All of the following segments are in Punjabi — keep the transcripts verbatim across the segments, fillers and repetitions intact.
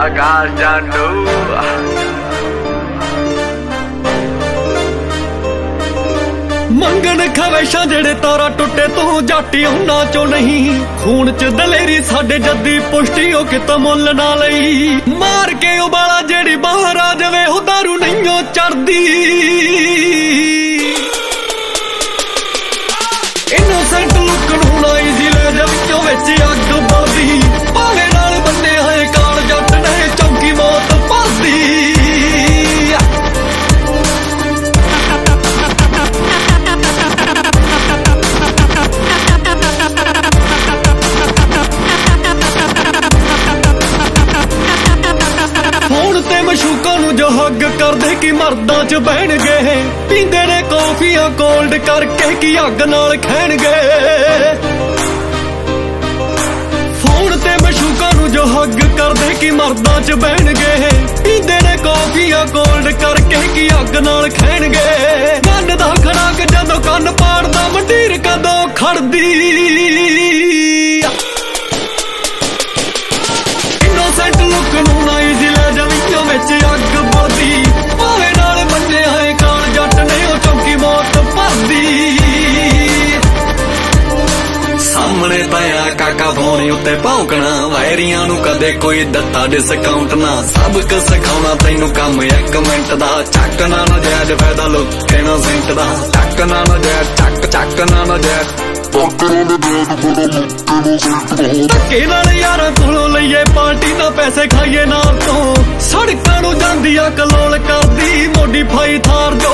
ਆਕਾਸ਼ ਜਾਂਡੂ ਮੰਗਣ ਖਵੇਸ਼ਾਂ ਜਿਹੜੇ ਤਾਰਾ ਟੁੱਟੇ ਤੂੰ ਜਾਟੀ ਉਹਨਾਂ ਚੋਂ ਨਹੀਂ। ਖੂਨ ਚ ਦਲੇਰੀ ਸਾਡੇ ਜੱਦੀ ਪੁਸ਼ਟੀ ਉਹ ਕਿਤੋਂ ਮੁੱਲ ਨਾ ਲਈ। ਮਾਰ ਕੇ ਉਬਾਲਾ ਜਿਹੜੀ ਬਾਹਰ ਆ ਜਾਵੇ ਉਹ ਦਾਰੂ ਨਹੀਂਓ ਚੜਦੀ। ਇਨੋਸੈਂਟ ਲੁੱਕ ਨੂੰ ਨਾ ਈਜ਼ੀ ਲੈ ਜਾ ਵਿੱਚੋਂ ਵਿੱਚ ਅੱਗ ਬਲਦੀ। ਭਾਵੇਂ ਨਾਲ ਬੰਨੇ ਹੋਏ ਕਾਲ ਜੱਟ ਨੇ ਚੌਂਕੀ ਮੌਤ ਭਰਦੀ। ਮਸ਼ੂਕਾਂ ਨੂੰ ਜੋ ਹੱਗ ਕਰਦੇ ਕਿ ਮਰਦਾਂ ਚ ਬਹਿਣਗੇ। ਪੀਂਦੇ ਨੇ ਕੌਫੀਆਂ ਕੋਲਡ ਕਰਕੇ ਕਿ ਅੱਗ ਨਾਲ ਖਹਿਣਗੇ। ਫੋਨ ਤੇ ਮਸ਼ੂਕਾਂ ਨੂੰ ਜੋ ਹੱਗ ਕਰਦੇ ਕਿ ਮਰਦਾਂ ਚ ਬਹਿਣਗੇ। ਪੀਂਦੇ ਨੇ ਕੌਫੀਆਂ ਕੋਲਡ ਕਰਕੇ ਕਿ ਅੱਗ ਨਾਲ ਖਹਿਣਗੇ। ਕੰਨ ਦਾ ਖੜਾਕ ਜਦੋਂ ਕੰਨ ਪਾੜਦਾ ਮੰਡੀਰ ਕਦੋਂ ਖੜਦੀ। ਇਨੋਸੈਂਟ ਲੁੱਕ ਨੂੰ ਨਾ ਈਜ਼ੀ ਲੈ ਜਾ ਵਿੱਚੋਂ ਵਿੱਚ ਅੱਗ ਬਲਦੀ। ਭਾਵੇਂ ਨਾਲ ਬੰਨੇ ਹੋਏ ਕਾਲ ਜੱਟ ਨੇ ਉਹ ਚੌਂਕੀ ਮੌਤ ਭਰਦੀ। ਸਾਹਮਣੇ ਪਿਆ ਕਾਕਾ ਫੋਨ ਉੱਤੇ ਭੌਂਕਣਾ। ਵੈਰੀਆਂ ਨੂੰ ਕਦੇ ਕੋਈ ਦਿੱਤਾ ਡਿਸਕਾਊਂਟ ਨਾ। ਸਭ ਕੁ ਸਿਖਾਉਣਾ ਤੈਨੂੰ ਕੰਮ ਇੱਕ ਮਿੰਟ ਦਾ। ਚੱਕ ਨਾ ਨਜਾਇਜ਼ ਫਾਇਦਾ ਲੁੱਕ ਇਨੋਸੈਂਟ ਦਾ। ਚੱਕ ਨਾ ਨਜਾਇਜ਼ ਚੱਕ ਚੱਕ ਨਾ ਨਜਾਇਜ਼ ਧੱਕੇ ਨਾਲ ਯਾਰਾਂ ਕੋਲੋਂ ਲਈਏ ਪਾਰਟੀ ਨਾ ਪੈਸੇ ਖਾਈਏ ਨਾਲ ਤੋਂ। ਸੜਕਾਂ ਨੂੰ ਜਾਂਦੀ ਆ ਕਲੋਲ ਕਰਦੀ ਮੋਡੀਫਾਈ ਥਾਰ ਜੋ।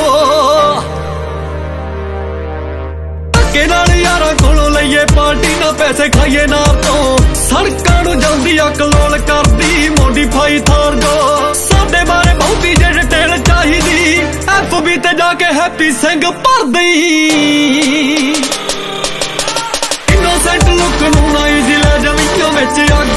ਧੱਕੇ ਨਾਲ ਯਾਰਾਂ ਕੋਲੋਂ ਲਈਏ ਪਾਰਟੀ ਨਾ ਪੈਸੇ ਖਾਈਏ ਨਾਲ ਤੋਂ। ਸੜਕਾਂ ਨੂੰ ਜਾਂਦੀ ਆ ਕਲੋਲ ਕਰਦੀ ਮੋਡੀਫਾਈ ਥਾਰ ਜੋ। ਸਾਡੇ ਬਾਰੇ ਬਹੁਤੀ ਜੇ ਡਿਟੇਲ ਚਾਹੀਦੀ ਐਫ ਬੀ ਤੇ ਜਾ ਕੇ ਹੈਪੀ ਸਿੰਘ ਭਰ ਦਈ। ਇਨੋਸੈਂਟ ਲੁੱਕ ਨੂੰ ਨਾ ਈਜ਼ੀ ਲੈ ਜਾ ਵਿੱਚੋਂ ਵਿੱਚ ਅੱਗ